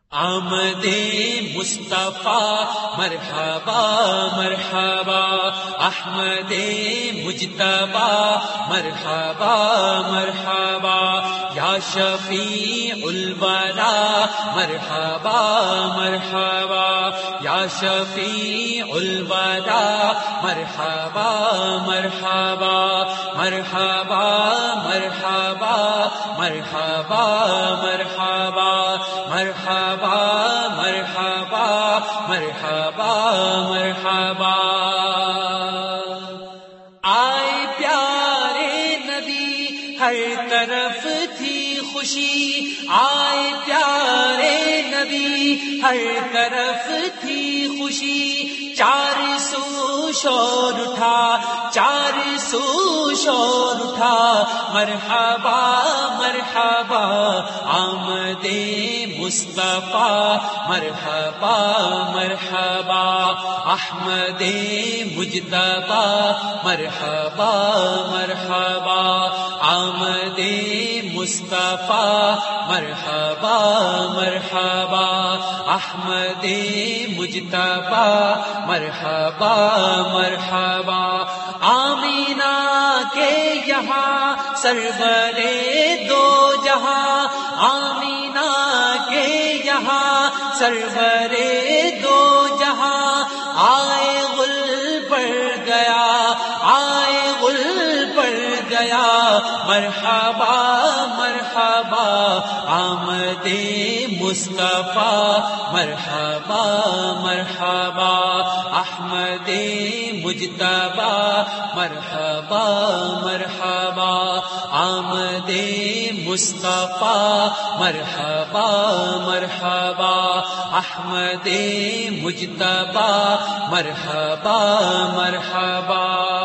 آمد مصطفیٰ مرحبا مرحبا، احمد مجتبی مرحبا مرحبا، یا شفیع الورا مرحبا مرحبا، یا شفیع الورا مرحبا مرحبا مرحبا مرحبا مرحبا مرحبا مرحبا مرحبا مرحبا مرحبا۔ آئے پیارے نبی ہر طرف تھی خوشی، آئے پیارے نبی ہر طرف تھی خوشی، چار سو شور اٹھا، چار سو شور اٹھا، مرحبا مرحبا آمد مصطفیٰ مرحبا مرحبا، احمد مجتبی مرحبا مرحبا، آمد مصطفیٰ مرحبا مرحبا، احمد مجتبی مرحبا مرحبا، آمینہ کے یہاں سرور دو جہاں، آمینہ کے یہاں سرور دو جہاں، آئے غل پڑ گیا، آئے غل پڑ گیا، مرحبا مرحبا آمد مصطفیٰ مرحبا مرحبا، احمد مجتبی مرحبا مرحبا، آمد مصطفیٰ مرحبا مرحبا، احمد مجتبی مرحبا مرحبا۔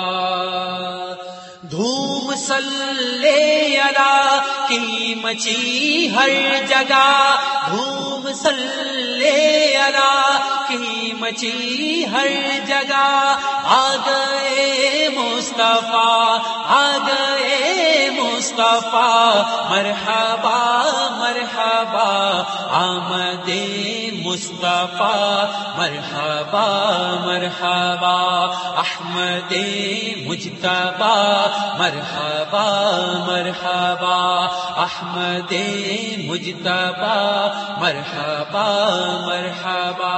دھوم صلی علی کی مچی ہر جگہ، دھوم صلی علی کی مچی ہر جگہ، آ گئے مصطفیٰ، آ گئے مصطفیٰ، مرحبا مرحبا آمد مصطفیٰ مرحبا مرحبا، احمد مجتبی مرحبا مرحبا، احمد مجتبی مرحبا مرحبا۔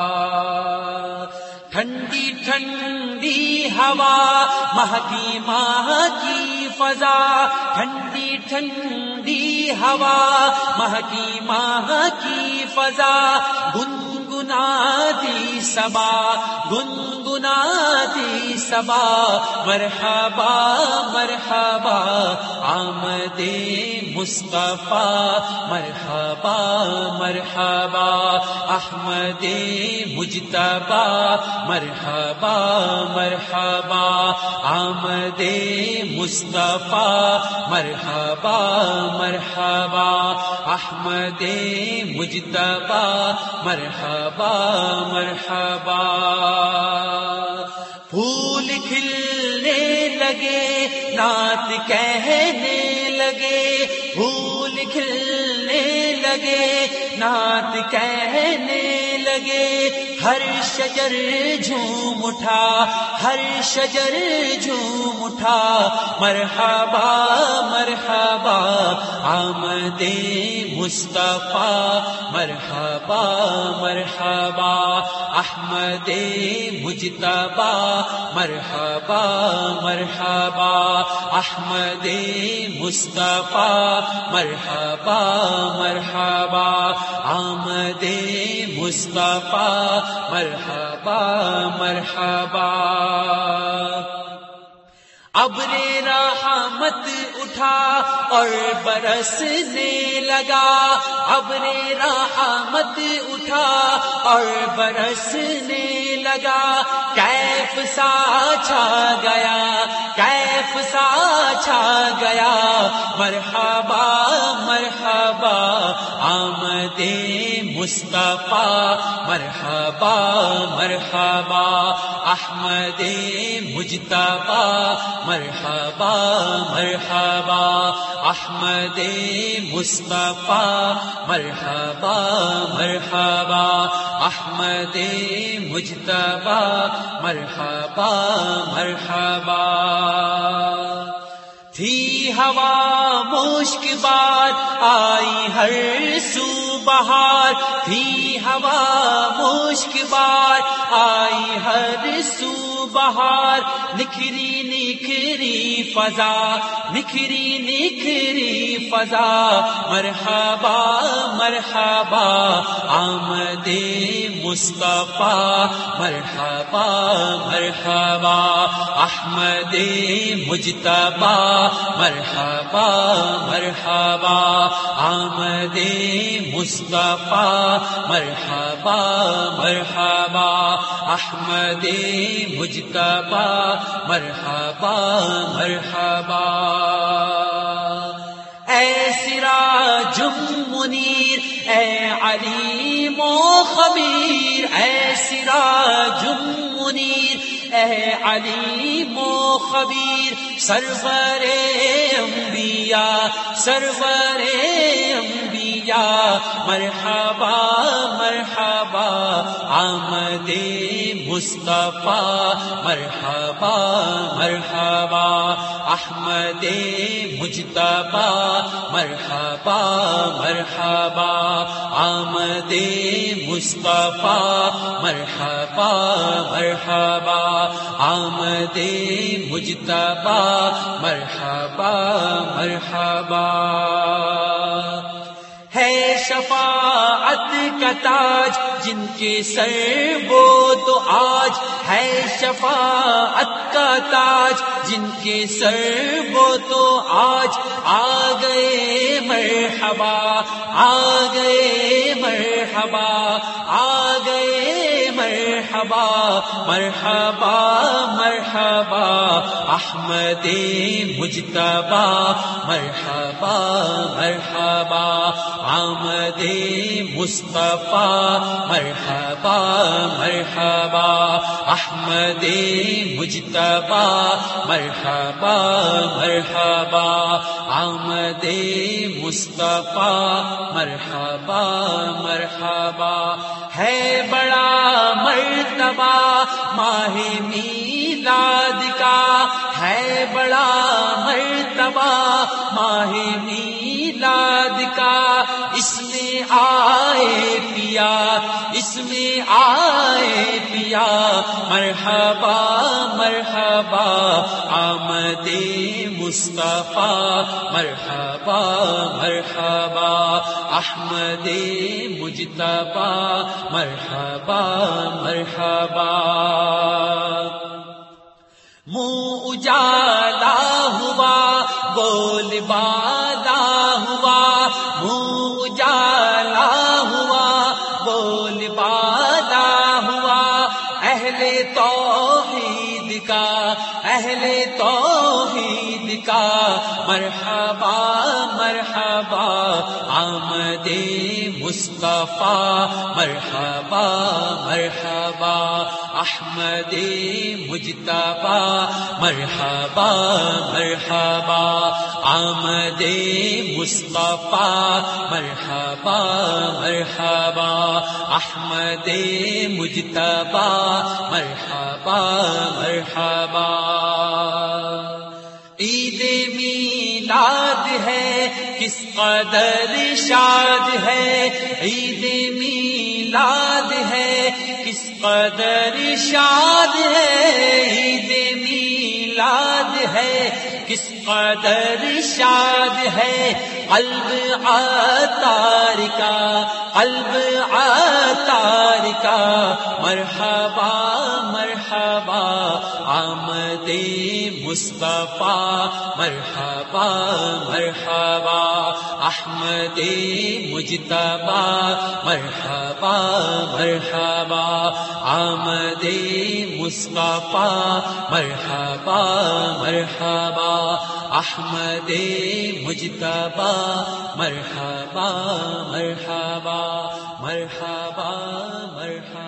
ٹھنڈی ٹھنڈی ہوا مہکی مہکی فضا، ٹھنڈی ٹھنڈی ہوا مہکی مہکی فضا، گنگناتی صبا، گنگناتی صبا، مرحبا مرحبا آمد مصطفیٰ مرحبا مرحبا، احمد مجتبی مرحبا مرحبا، آمد مصطفیٰ مرحبا مرحبا، احمد مجتبی مرحبا مرحبا۔ پھول کھلنے لگے نعت کہنے لگے، پھول کھلنے لگے نعت کہنے لگے، ہر شجر جھوم اٹھا، ہر شجر جھوم اٹھا، مرحبا مرحبا آمد مصطفیٰ مرحبا مرحبا، احمد مجتبی مرحبا مرحبا، احمد مصطفیٰ مرحبا مرحبا، آمد مصطفیٰ مرحبا مرحبا۔ ابر رحمت اٹھا اور برسنے لگا، ابر رحمت اٹھا اور برسنے لگا، کیف سا چھا گیا، کیف سا چھا گیا، مرحبا مرحبا آمد مصطفیٰ مرحبا مرحبا، احمد مجتبی مرحبا مرحبا، مرحبا احمد مصطفیٰ مرحبا مرحبا احمد مجتبی مرحبا مرحبا تھی ہوا مشک بار آئی ہر سو بہار تھی ہوا مشک بار آئی ہر سو بہار نکھری نکھری فضا نکھری نکھری فضا مرحبا مرحبا آمد مصطفیٰ مرحبا مرحبا احمد مجتبی مرحبا مرحبا آمد مصطفیٰ مرحبا مرحبا احمد مجتبی مرحبا مرحبا اے سراج منیر اے علیم و خبیر اے سراج منیر اے علیم و خبیر سرور انبیاء سرور انبیاء مرحبا مرحبا آمد مصطفیٰ مرحبا مرحبا احمد مجتبی مرحبا مرحبا آمد مصطفیٰ مرحبا مرحبا آمد مجتبی مرحبا مرحبا ہے شفاعت کا تاج جن کے سر وہ تو آج ہے شفاعت کا تاج جن کے سر وہ تو آج آ گئے مرحبا آ گئے مرحبا آ گئے مرحبا مرحبا مرحبا احمد مجتبی مرحبا مرحبا آمد مصطفیٰ مرحبا مرحبا احمد مجتبی مرحبا مرحبا آمد مصطفیٰ مرحبا مرحبا ہے بڑا مرتبہ ماہ میلاد کا ہے بڑا مرتبہ ماہ میلاد کا اس میں آئے پیا اس میں آئے پیا مرحبا مرحبا آمد مصطفیٰ مرحبا مرحبا احمد مجتبی مرحبا مرحبا منہ اجالا ہوا بول بالا ہوا منہ اجالا ہوا بول بالا ہوا اہل توحید کا اہل توحید کا مرحبا مرحبا آمد مصطفیٰ مرحبا مرحبا احمد مجتبی مرحبا مرحبا آمد مصطفیٰ مرحبا مرحبا احمد مجتبی مرحبا مرحبا عید میلاد ہے کس قدر شاد ہے عید میلاد ہے کس قدر شاد ہے عید میلاد ہے کس قدر شاد ہے قلب عطار کا قلب عطار کا مرحبا مرحبا آمد مصطفیٰ مرحبا مرحبا احمد مجتبی مرحبا مرحبا آمد مصطفیٰ مرحبا مرحبا احمد مجتبی مرحبا مرحبا مرحبا مرحبا